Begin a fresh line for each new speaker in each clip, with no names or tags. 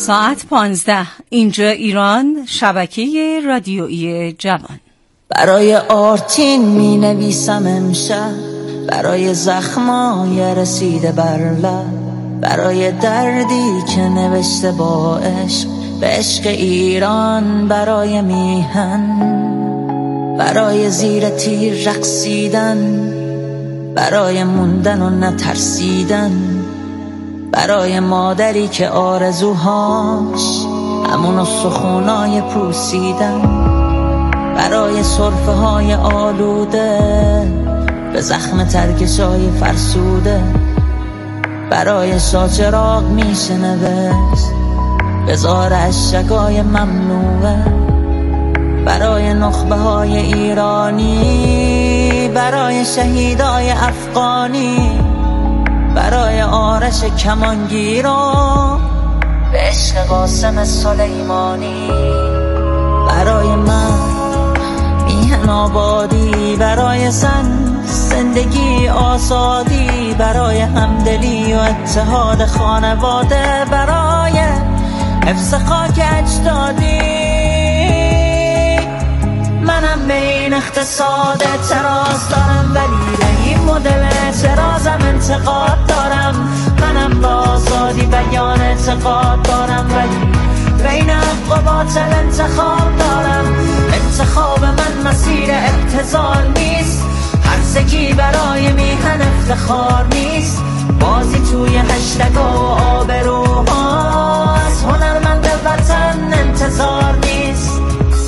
ساعت 15 اینجا ایران، شبکه رادیویی جوان.
برای آرتین می نویسم امشب، برای زخمای رسیده بر لب، برای دردی که نوشته با عشق به عشق ایران، برای میهن، برای زیر تیر رقصیدن، برای موندن و نترسیدن، برای مادری که آرزوهاش همون سخونای پوسیدن، برای صرفه های آلوده به زخم ترکشای فرسوده، برای شاچراغ میشه نوشت بزار اشکای ممنوعه، برای نخبه های ایرانی، برای شهیدای افغانی، برای آرش کمانگیران به عشق قاسم سلیمانی، برای من میهن آبادی، برای زندگی آزادی، برای همدلی و اتحاد خانواده، برای حفظ خاک اجدادی. منم به این اقتصاد اعتراض دارم، ولی به این مدل اعتراضم انتقاد دارم. منم به آزادی بیان اعتقاد دارم، ولی بین حق و باطل انتخاب دارم. انتخاب من مسیر ابتذال نیست، هرزگی برای میهن افتخار نیست، بازی توی هشتگا و آبروها از هنرمند وطن انتظار نیست.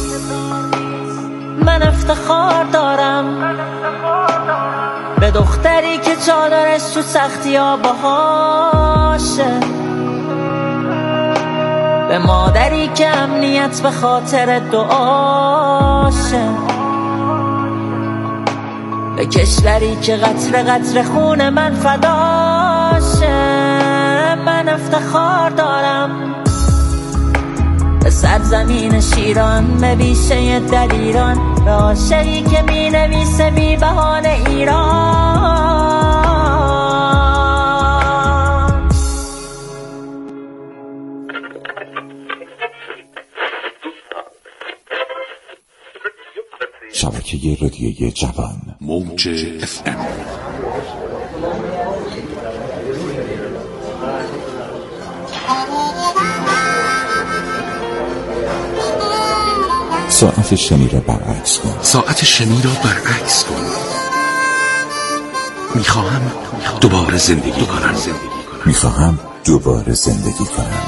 من افتخار دارم به دختری که چادرش تو سختی ها باشه، به مادری که امنیت به خاطر دعاشه، به کشوری که قطره قطره خون من فداشه. من افتخار دارم به سرزمین شیران، به بیشه دلیران، به عاشقی که می نویسه بی بهانه ایران.
شبکه رادیویی جوان، موج FM. ساعت شمی را برعکس کن. ساعت شمی را برعکس کن. میخواهم دوباره زندگی کنم. میخواهم دوباره زندگی کنم.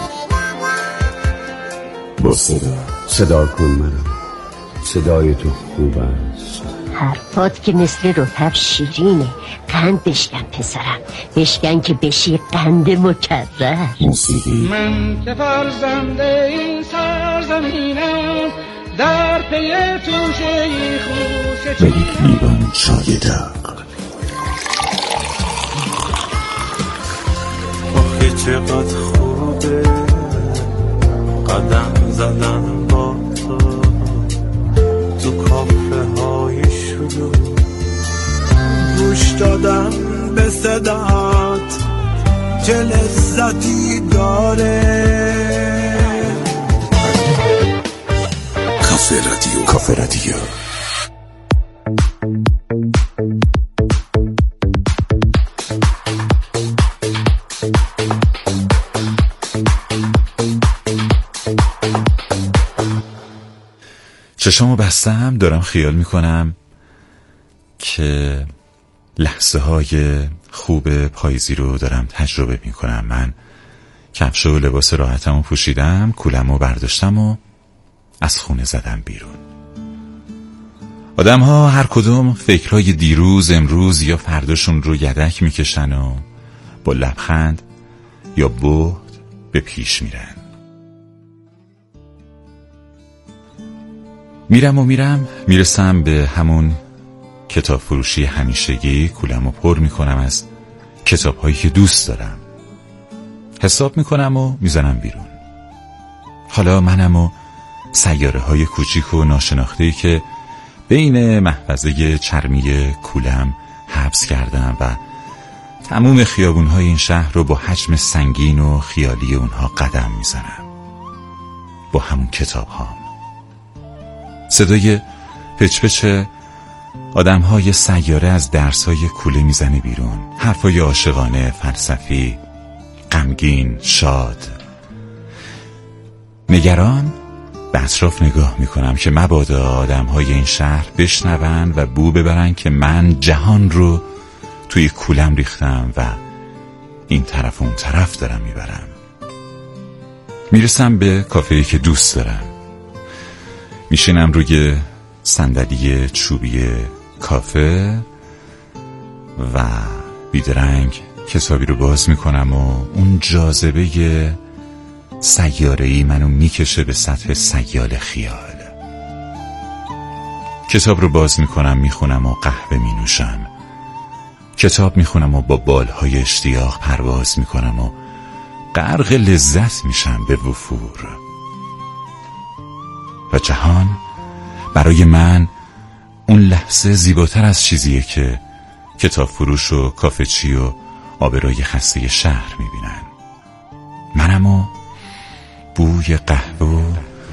با صدا
کن منم. صدای تو خوب است.
حرفات که مثل رطب شیرینه. قند بشکن پسرم، بشکن که بشی قند مکرر.
موسیقی.
من که فرزنده این سرزمینم، در پی توشه خوش
و یک لیوان چای داغ.
آخه چقدر خوبه قدم زدن با تو کافه های شلو، گوش دادم به صدات چه لذتی داره.
کافه رادیو. چشمو بستم، دارم خیال میکنم که لحظه های خوب پاییزی رو دارم تجربه میکنم. من کفش و لباس راحتمو پوشیدم، کولمو برداشتم و از خونه زدم بیرون. آدم ها هر کدوم فکرهای دیروز، امروز یا فرداشون رو یدک میکشن و با لبخند یا بهت به پیش میرن. میرسم به همون کتاب فروشی همیشگی، کولمو پر میکنم از کتاب هایی که دوست دارم، حساب میکنم و میزنم بیرون. حالا منم و سیاره های کوچیک و ناشناخته‌ای که بین محفظه چرمی کولم حبس کردم و تموم خیابون‌های این شهر رو با حجم سنگین و خیالی اونها قدم میزنم. با همون کتاب هام. صدای پچپچ آدم‌های سیاره از درس‌های کوله میزنه بیرون، حرفای عاشقانه، فلسفی، غمگین، شاد. نگران به اطراف نگاه میکنم که مبادا آدم‌های این شهر بشنون و بو ببرن که من جهان رو توی کولم ریختم و این طرف و اون طرف دارم میبرم. میرسم به کافه‌ای که دوست دارم، میشینم روی صندلی چوبی کافه و بیدرنگ کتابی رو باز میکنم و اون جاذبه سیاره‌ای منو میکشه به سطح سیال خیال. کتاب رو باز میکنم، میخونم و قهوه مینوشم. کتاب میخونم و با بالهای اشتیاق پرواز میکنم و غرق لذت میشم به وفور. و جهان برای من اون لحظه زیباتر از چیزیه که کتاب فروش و کافه چی و آبروی خسته شهر میبینن. منم و بوی قهوه و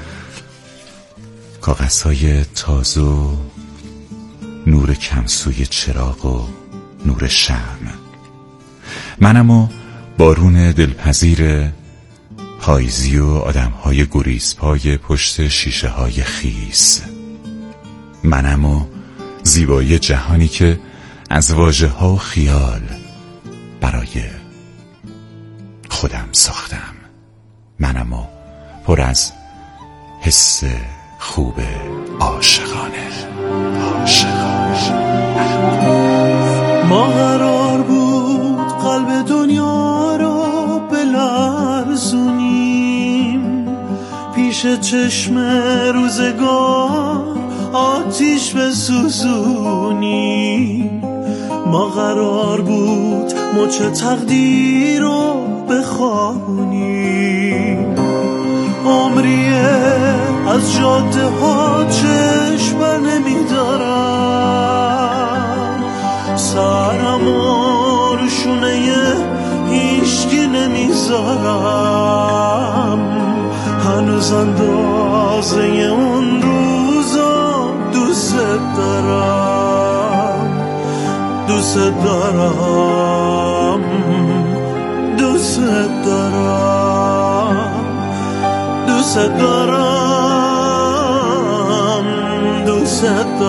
کاغذهای تازه و نور کمسوی چراغ و نور شمع. منم و بارون دلپذیر پاییزی و آدمهای گریزپای پشت شیشه های خیس. منم و زیبایی جهانی که از واژه ها و خیال برای خودم ساختم. منم و پر از حس خوب عاشقانه.
ما قرار بود قلب دنیا رو بلرزونیم، پیش چشم روزگار آتیش بسوزونیم. ما قرار بود مچ تقدیر رو بخوابونیم، عمریه از جاده ها چشم بر نمیدارم، سرمو رو شونه هیچکی نمیذارم. هنوز اندازه اون روزا دوست دارم، دوست دارم، دوست دارم، دوست دارم، دوست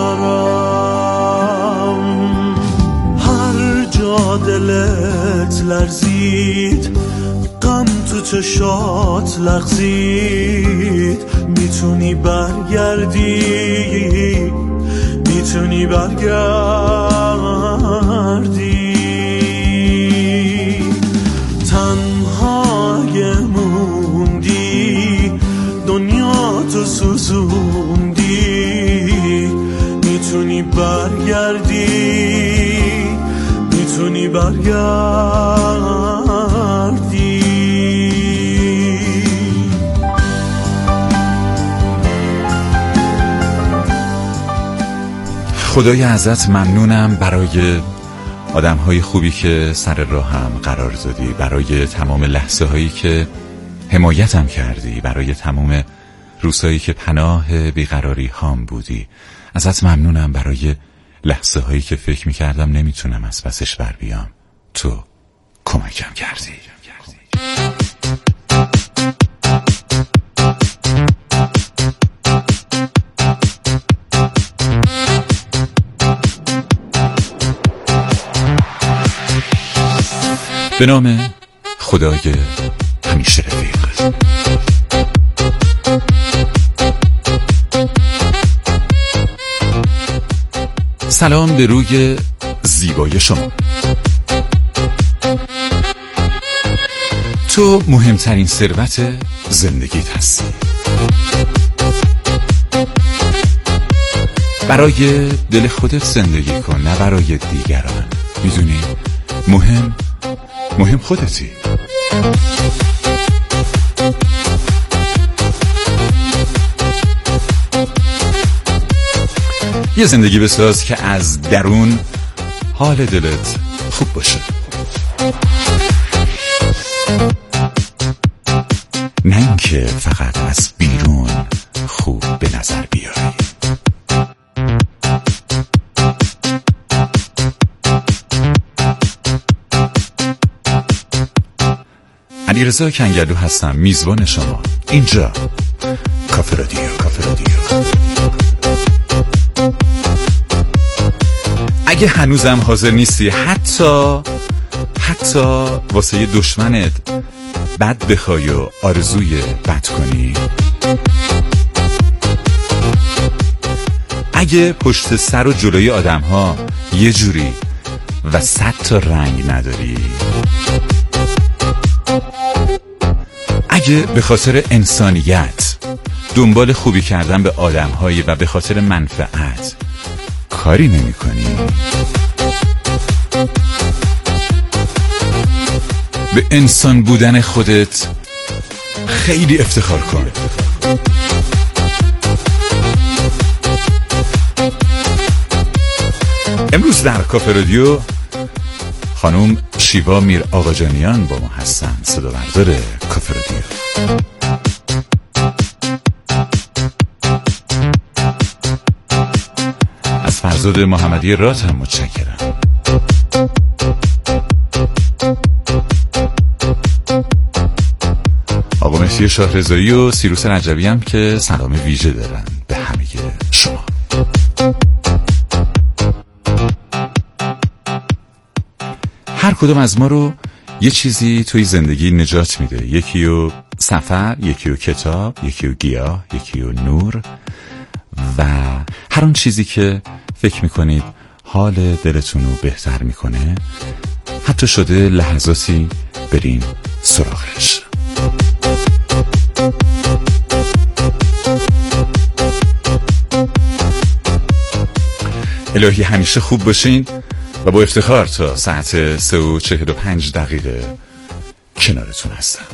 دارم. هر جا دلت لرزید، غم تو چشات لغزید، میتونی برگردی، میتونی برگردی. تنهای موندی، دنیا تو سوزوندی، میتونی برگردی، میتونی برگردی.
خدای ازت ممنونم برای آدم‌های خوبی که سر راهم قرار دادی، برای تمام لحظه هایی که حمایتم کردی، برای تمام روزهایی که پناه بیقراری هام بودی. ازت ممنونم برای لحظه هایی که فکر می‌کردم نمیتونم از پسش بر بیام. تو کمکم کردی. به نام خدای همیشه رفیق. سلام به روی زیبای شما. تو مهمترین ثروت زندگیت هستی. برای دل خودت زندگی کن، نه برای دیگران. میدونی مهم خودتی. یه زندگی بساز که از درون حال دلت خوب باشه، نه اینکه فقط از بیرون خوب به نظر بیاری. علیرضا کنگلو هستم، میزبان شما اینجا کافه رادیو. اگه هنوزم حاضر نیستی حتی واسه دشمنت بد بخوای و آرزوی بد کنی، اگه پشت سر و جلوی آدم ها یه جوری و 100 تا رنگ نداری، اگه به خاطر انسانیت دنبال خوبی کردن به آدم هایی و به خاطر منفعت کاری نمی کنی، به انسان بودن خودت خیلی افتخار کن. امروز در کافه رادیو خانم شیوا میر آقاجانیان با ما هستن، صدا بردار کافه رادیو. از فرزاد محمدی رات هم متشکرم. آقا مهدی شاهرضایی و سیروس رجبی هم که سلام ویژه دارن به همه شما. هر کدوم از ما رو یه چیزی توی زندگی نجات میده، یکی رو سفر، یکی رو کتاب، یکی رو گیاه، یکی رو نور و هر اون چیزی که فکر میکنید حال دلتون رو بهتر میکنه، حتی شده لحظاتی برین سراغش. الهی همیشه خوب باشین و با افتخار تا ساعت 3:45 کنارتون هستم.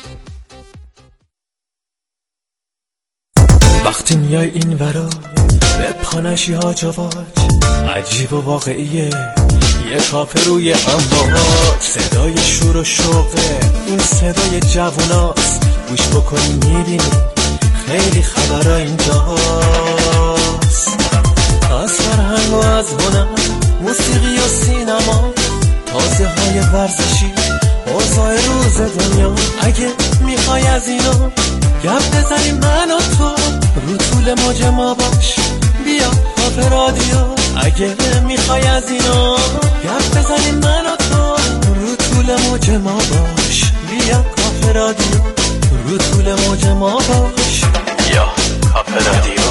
وقتی میای این ورا به پانشی ها جواج عجیب و واقعیه، یه کافه روی امواج، صدای شور و شوقه، این صدای جووناست، گوش بکنی میبینی خیلی خبرها اینجاست. از فرهنگ و از هنر، موسیقی و سینما، تازه های ورزشی، اوضاع روز دنیا. اگه میخوای از اینا گپ بزنیم من و تو، رو طول موج ما باش، بیا کافه رادیو. اگه میخوای از اینا گپ بزنیم من و تو، رو طول موج ما باش، بیا کافه رادیو. رو طول موج ما باش، بیا کافه رادیو.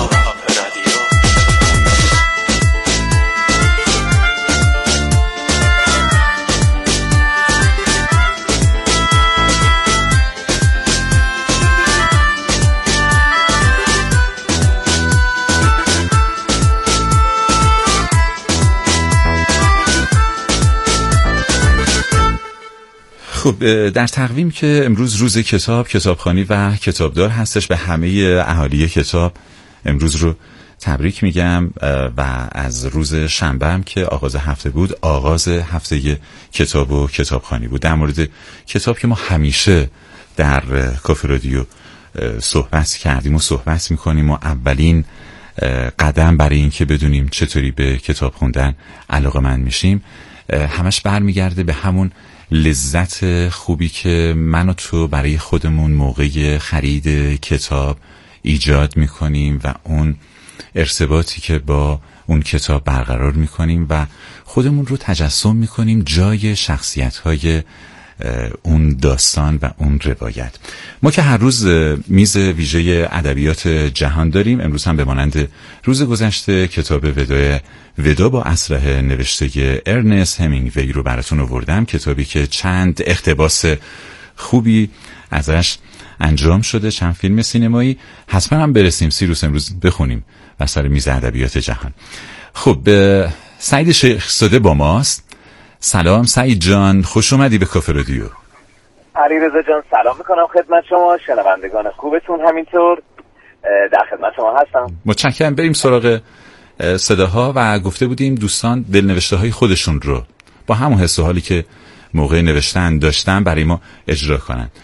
خب در تقویم که امروز روز کتاب، کتابخوانی و کتابدار هستش، به همه اهالی کتاب امروز رو تبریک میگم و از روز شنبه هم که آغاز هفته بود، آغاز هفته کتاب و کتابخوانی بود. در مورد کتاب که ما همیشه در کافه رادیو صحبت کردیم و صحبت میکنیم و اولین قدم برای این که بدونیم چطوری به کتاب خوندن علاقه‌مند میشیم همش برمیگرده به همون لذت خوبی که من و تو برای خودمون موقع خرید کتاب ایجاد میکنیم و اون ارتباطی که با اون کتاب برقرار میکنیم و خودمون رو تجسم میکنیم جای شخصیت‌های اون داستان و اون روایت. ما که هر روز میز ویژه ادبیات جهان داریم، امروز هم به مانند روز گذشته کتاب ودا با اسلحه نوشته ارنست همینگوی رو براتون آوردم، کتابی که چند اقتباس خوبی ازش انجام شده، چند فیلم سینمایی، حتما هم برسیم سیروس امروز بخونیم بر سر میز ادبیات جهان. خب سعید شیخزاده با ماست. سلام سعید جان، خوش اومدی به کافه رادیو.
علیرضا جان سلام میکنم خدمت شما، شنوندگان خوبتون همینطور در خدمت شما هستم.
متشکرم. بریم سراغ صداها و گفته بودیم دوستان دلنوشته های خودشون رو با همون حس و حالی که موقع نوشتن داشتن برای ما اجرا کنن.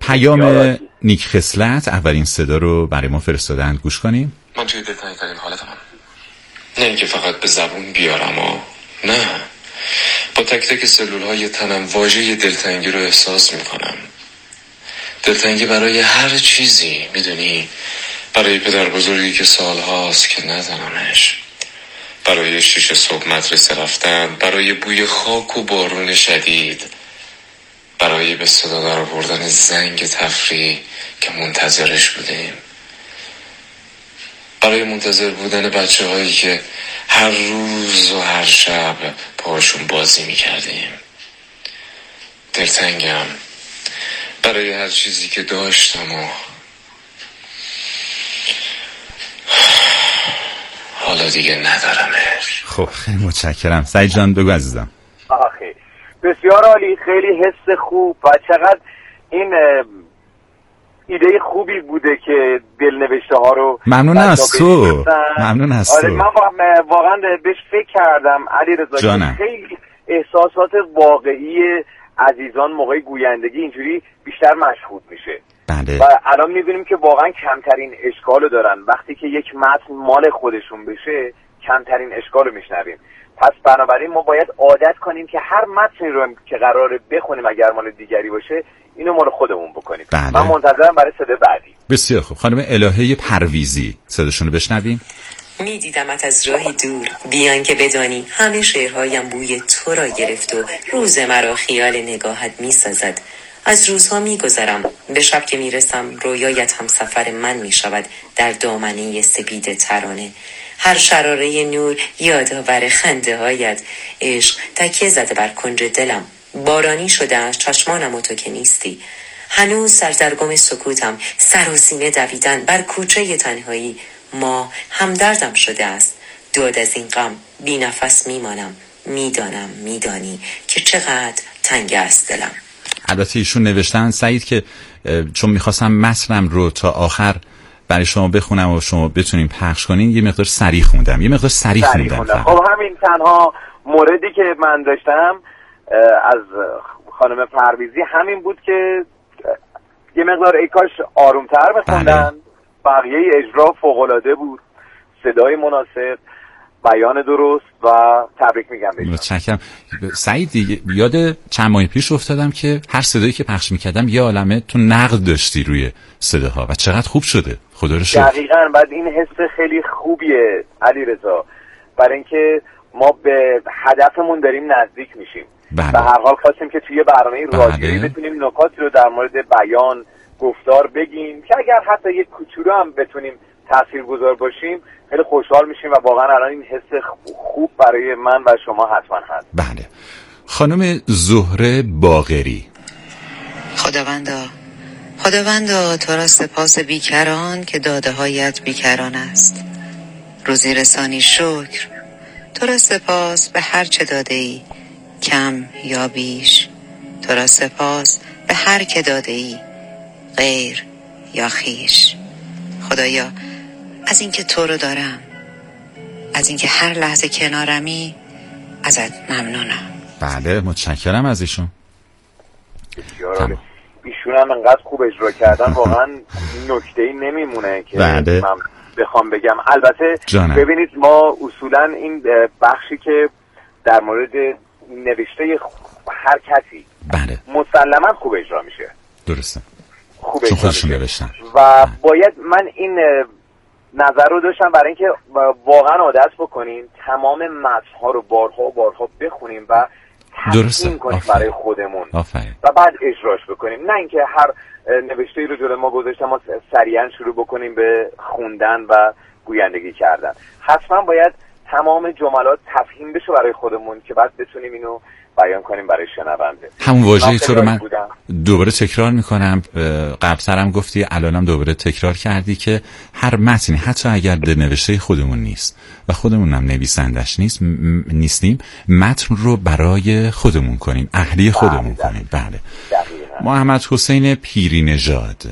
پیام نیک خصلت اولین صدا رو برای ما فرستادن، گوش کنیم.
من توی دلتنگی ترین حالتم، نه اینکه فقط به زبون بیارم نه، با تک تک سلول های تنم واژه دلتنگی رو احساس میکنم. دلتنگی برای هر چیزی، میدونی، برای پدر بزرگی که سالهاست که ندارمش، برای 6 صبح مدرسه رفتن، برای بوی خاک و بارون شدید، برای به صدا در آوردن زنگ تفریح که منتظرش بودیم، برای منتظر بودن بچه هایی که هر روز و هر شب پاشون بازی میکردیم. دلتنگم برای هر چیزی که داشتم و حالا دیگه ندارمش.
خب خیلی متشکرم. سعید جان بگو عزیزم.
آخه بسیار عالی، خیلی حس خوب و چقدر این ایده خوبی بوده که دلنوشته ها رو
ممنون از تو.
آره من واقعا بهش فکر کردم علیرضا، خیلی احساسات واقعی عزیزان موقع گویندگی اینجوری بیشتر مشهود میشه.
بله.
و الان میبینیم که واقعا کمترین اشکالو دارن. وقتی که یک متن مال خودشون بشه کمترین اشکالو میشنویم. پس بنابراین ما باید عادت کنیم که هر متنی رو که قراره بخونیم اگر مال دیگری باشه اینو مال خودمون بکنیم.
بله.
من منتظرم برای صدا بعدی.
بسیار خوب. خانم الهه پرویزی، صداشون رو بشنویم.
میدیدمت از راهی دور، بیان که بدانی همه شعرهایم بوی تو را گرفت و روز مرا خیال نگاهت میسازد. از روزها میگذرم، به شب که میرسم رویایت هم سفر من میشود در دامنه سپید ترانه. هر شراره نور یادآور خنده هایت، عشق تکیه زده بر کنج دلم. بارانی شده از چشمانم و تو که نیستی. هنوز سردرگم سکوتم، سر و سینه دویدن بر کوچه تنهایی. ما همدردم شده است، داد از این غم بی نفس میمانم. میدانم میدانی که چقدر تنگ است دلم.
البته ایشون نوشتن سعید که چون میخواستم متنم رو تا آخر برای شما بخونم و شما بتونیم پخش کنین یه مقدار سریع خوندم.
خب همین تنها موردی که من داشتم از خانم پرویزی همین بود که یه مقدار ای کاش آرومتر بخوندن. بقیه اجرا فوق‌العاده بود، صدای مناسب، بیان درست و تبریک میگم بهشون.
متشکرم. سعید دیگه یاد چند ماه پیش افتادم که هر صدایی که پخش میکردم یه عالمه تو نقد داشتی روی صداها و چقدر خوب شده، خدا رو شکر.
دقیقاً. بعد این حس خیلی خوبیه علیرضا، برای اینکه ما به هدفمون داریم نزدیک میشیم.
بله.
به هر حال خواستیم که توی برنامه رادیویی بتونیم نکاتی رو در مورد بیان، گفتار بگیم که اگر حتی یک کوچولو هم بتونیم تاثیرگذار باشیم خیلی خوشحال میشیم و واقعا الان این حس خوب برای من و شما حتما هست.
بله. خانم زهره باقری.
خداوندا تو را سپاس بیکران که داده هایت بیکران است. روزی رسانی شکر، تو را سپاس به هر چه داده ای، کم یا بیش. تو را سپاس به هر که داده ای، غیر یا خیش. خدایا از اینکه تو رو دارم، از اینکه هر لحظه کنارمی، ازت ممنونم.
بله متشکرم از ایشون.
ایشون هم انقدر خوب اجرا کردن واقعا نکته‌ای نمیمونه که من بخوام بگم. البته ببینید ما اصولا این بخشی که در مورد نوشته هر کسی
بله
مسلما خوب اجرا میشه.
درسته.
خوب اجرا
میشه
و باید من این نظر رو داشتم برای اینکه واقعا عادت بکنیم تمام متن‌ها رو بارها بخونیم و تحسین کنیم برای خودمون و بعد اجراش بکنیم، نه اینکه هر نوشته‌ای رو جلوی ما گذاشتم ما سریعا شروع بکنیم به خوندن و گویندگی کردن. حتما باید تمام جملات تفهیم بشه برای خودمون که بعد بتونیم اینو بیان کنیم برای شنونده.
همون واژه تو رو من دوباره تکرار میکنم، قبلترم گفتی الانم دوباره تکرار کردی که هر متنی حتی اگر به نوشته خودمون نیست و خودمونم نویسندش نیستیم متن رو برای خودمون کنیم، اهلی خودمون کنیم. بله. محمد حسین پیری نژاد.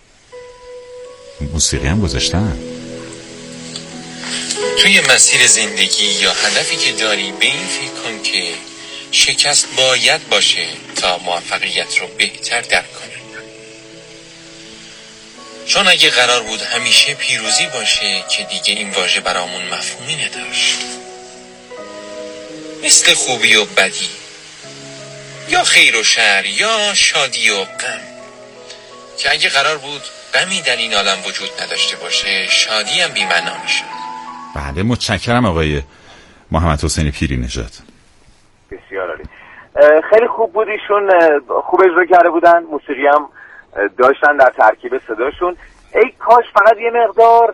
موسیقی هم گذاشتن.
توی مسیر زندگی یا هدفی که داری به این فکر کن که شکست باید باشه تا موفقیت رو بهتر درک کنی. چون اگه قرار بود همیشه پیروزی باشه که دیگه این واژه برامون مفهومی نداشت. مثل خوبی و بدی، یا خیر و شر، یا شادی و غم، که اگه قرار بود غمی در این عالم وجود نداشته باشه، شادی هم بی‌معنا میشه.
بله، متشکرم آقای محمد حسین پیری نژاد.
بسیار عالی. خیلی خوب بود، ایشون خوب اجرا کرده بودن، موسیقی هم داشتن در ترکیب صداشون. ای کاش فقط یه مقدار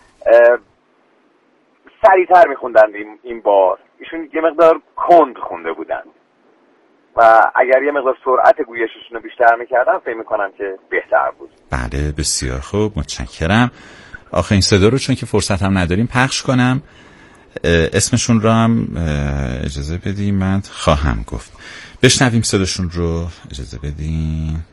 سریعتر میخوندن این بار. ایشون یه مقدار کند خونده بودن و اگر یه مقدار سرعت گویششون رو بیشتر میکردن فکر میکنم که بهتر بود.
بله بسیار خوب، متشکرم. آخه این صدا رو چون که فرصت هم نداریم پخش کنم، اسمشون رو هم اجازه بدیم من خواهم گفت. بشنویم صداشون رو، اجازه بدیم.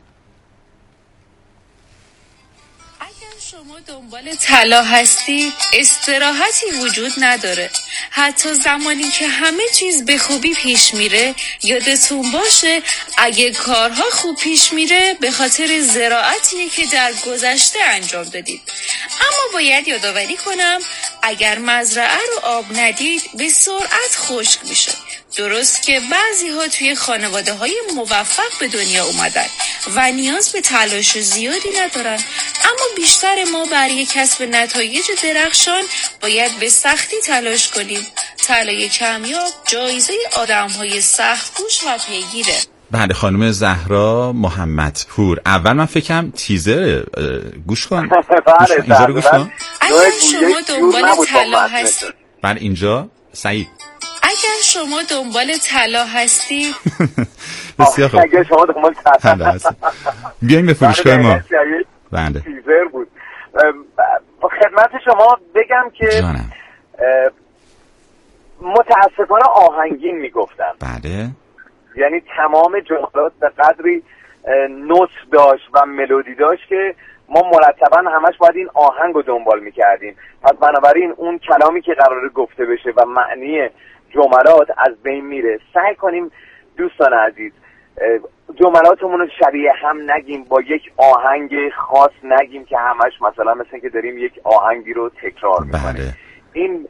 شما دنبال طلا هستی، استراحتی وجود نداره. حتی زمانی که همه چیز به خوبی پیش میره، یادتون باشه اگه کارها خوب پیش میره به خاطر زراعتیه که در گذشته انجام دادید. اما باید یادآوری کنم اگر مزرعه رو آب ندید به سرعت خشک میشه. درست که بعضی ها توی خانواده های موفق به دنیا اومدن و نیاز به تلاش زیادی ندارن، اما بیشتر ما برای کسب نتایج درخشان باید به سختی تلاش کنیم. طلای کمیاب جایزه آدم های سخت کوش و پیگیره.
بله خانم زهرا محمدپور. اول من فکرم تیزر گوش کن. اینجا رو گوش کن.
اگر شما دنبال طلا هستی،
بله اینجا سعید،
اگر شما دنبال طلا هستی
بسیار خوب،
اگر شما دنبال طلا هستی
بیاین به فروشگاه ما. بله
تیزر بود. خدمت شما بگم که
جانم
متاسفانه آهنگین میگفتم.
بله،
یعنی تمام جملات به قدری نوت داشت و ملودی داشت که ما مرتبا همش باید این آهنگ رو دنبال میکردیم. پس بنابراین اون کلامی که قراره گفته بشه و معنی جملات از بین میره. سعی کنیم دوستان عزیز جملاتمون رو شبیه هم نگیم، با یک آهنگ خاص نگیم که همش مثلا مثل که داریم یک آهنگی رو تکرار میکنیم.
بله.
این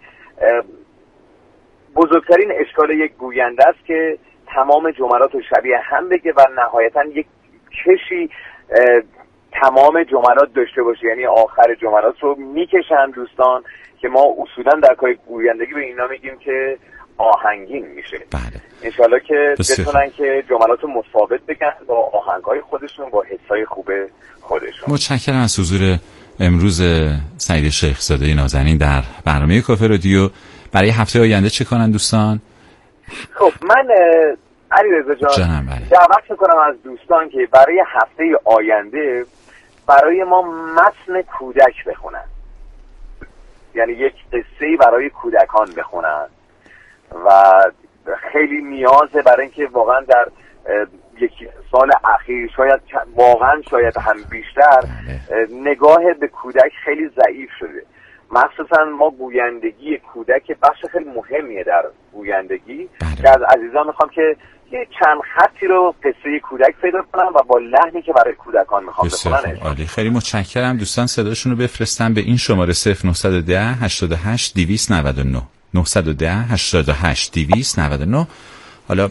بزرگترین اشکال یک گوینده است که تمام جملات رو شبیه هم بگه و نهایتا یک کشی تمام جملات داشته باشه. یعنی آخر جملات رو میکشن دوستان که ما اصولا در کار گویندگی به اینا میگیم که آهنگین میشه.
بله.
انشالله که بتونن که جملات رو متفاوت بگن با آهنگای خودشون، با حسای خوب خودشون.
متشکرم از حضور امروز سعید شیخزاده نازنین در برنامه کافه رادیو. برای هفته آینده چه کنن دوستان؟
خب من علیرضا جان دعوت میکنم از دوستان که برای هفته آینده برای ما متن کودک بخونن، یعنی یک قصه‌ای برای کودکان بخونن و خیلی نیازه برای اینکه واقعا در یکی سال اخیر شاید هم بیشتر نگاه به کودک خیلی ضعیف شده. مخصوصا ما گویندگی کودک بخش خیلی مهمیه در گویندگی که از عزیزان میخوام که یه چند خطی رو قصه کودک پیدا کنم و با لحنی که برای کودکان میخوام بخونن.
عالی، خیلی متشکرم. دوستان صداشون رو بفرستن به این شماره 0910 88 299 910 88 299. حالا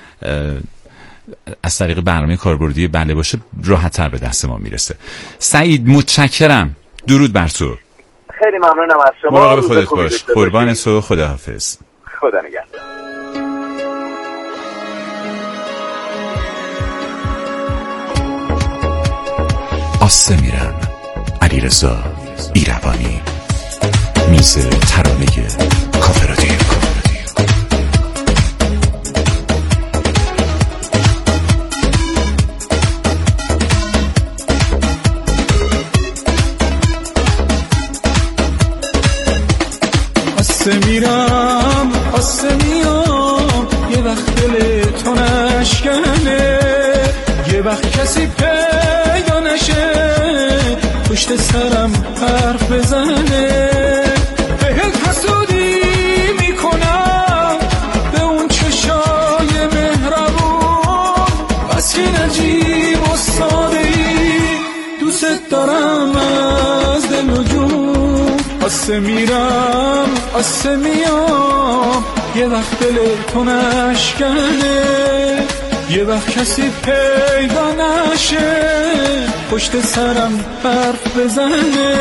از طریق برنامه کاربردی بله باشه راحت‌تر به دست ما میرسه. سعید متشکرم، درود بر تو.
خیلی ممنونم از شما.
مراقب خودت باش. قربان تو، خداحافظ.
خدا نگهدار.
آسه میرم علیرضا ایروانی، میز ترانه کافه رادیو.
آسه میرم آسه میام، یه وقت دل تو نشکنه، یه وقت کسی پیدا نشه پشت سرم حرف بزنه، بهت حسودی میکنم به اون چشای مهربون، بس که نجیب و ساده ای دوست دارم من. آسه میرم آسه میام، یه وقت دل تو نشکنه، یه وقت کسی پیدا نشه پشت سرم حرف بزنه.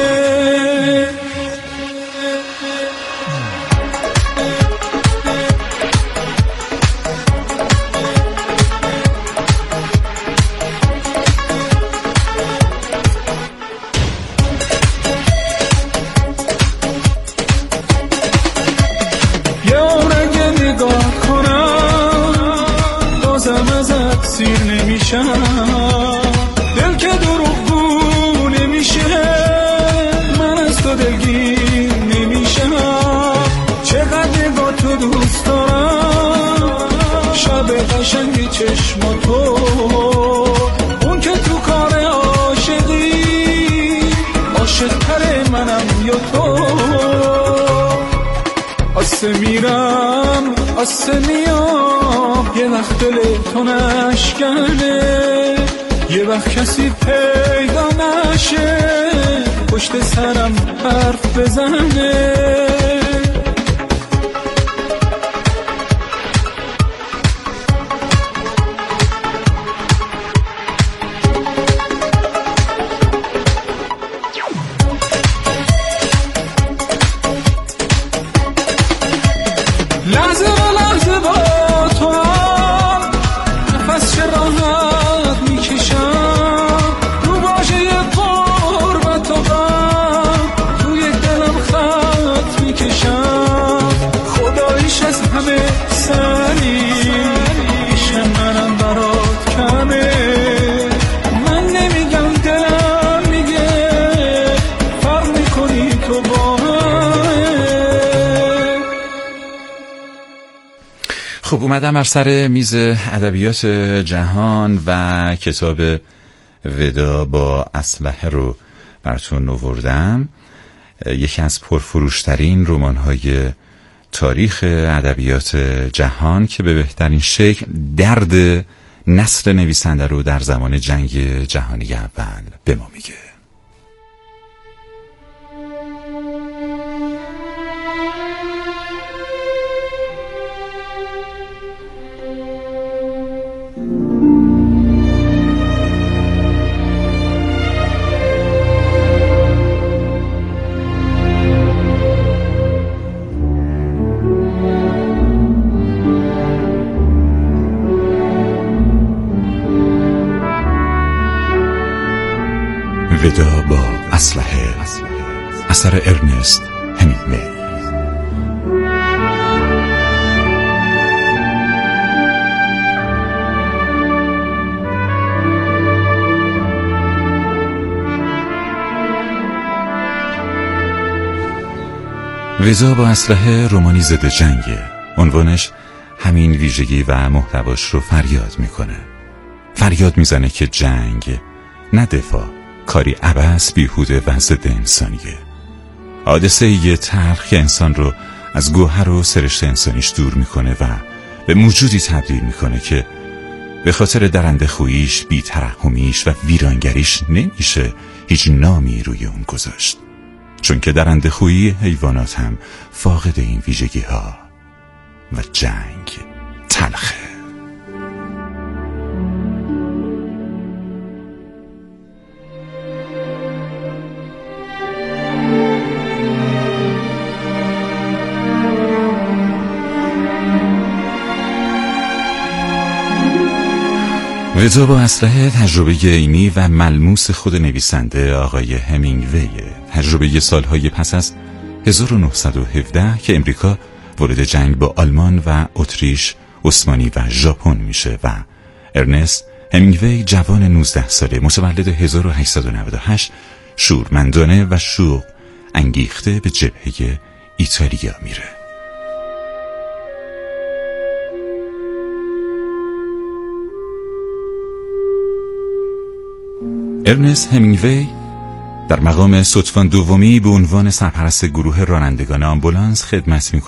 دل که دروغگو نمیشه، من از تو دلگیر نمیشم. چقدر با تو دوست دارم شب قشنگی چشم تو، اون که تو کار عاشقی عاشق تر منم یا تو. آسه میرم آسه میام، یه وقت دل تو نشکنه، یه وقت کسی پیدا نشه پشت سرم حرف بزنه. لحظه با لحظه با تو هم نفس چه راحت میکشم، رو باشه یه قربت و غم توی دلم خط میکشم. خداییش از همه سری عشق منم برات کمه، من نمیگم دلم میگه فرق میکنی تو با
خب اومدم بر سر میز ادبیات جهان و کتاب ودا با اسلحه رو براتون آوردم. یکی از پرفروشترین رمان‌های تاریخ ادبیات جهان که به بهترین شکل درد نسل نویسنده رو در زمان جنگ جهانی اول به ما میگه. ودا با اسلحه، اثر ارنست همینگوی. ودا با اسلحه رمانی ضد جنگه. عنوانش همین ویژگی و محتواش رو فریاد میکنه. فریاد میزنه که جنگ نه دفاع، کاری عبث، بیهوده و ضد انسانیه. حادثه یه تلخ که انسان رو از گوهر و سرشت انسانیش دور میکنه و به موجودی تبدیل میکنه که به خاطر درنده خوییش، بی‌ترحمیش و ویرانگریش نمیشه هیچ نامی روی اون گذاشت. چون که درنده خویی حیوانات هم فاقد این ویژگی ها و جنگ تلخه. ودا با اسلحه تجربه عینی و ملموس خود نویسنده آقای همینگویه. تجربه سالهای پس از 1917 که امریکا وارد جنگ با آلمان و اتریش، عثمانی و ژاپن میشه و ارنست همینگوی جوان 19 ساله متولد 1898 شورمندانه و شوق انگیخته به جبهه ایتالیا میره. ارنست همینگوی در مقام ستوان دومی به عنوان سرپرست گروه رانندگان آمبولانس خدمت میکنه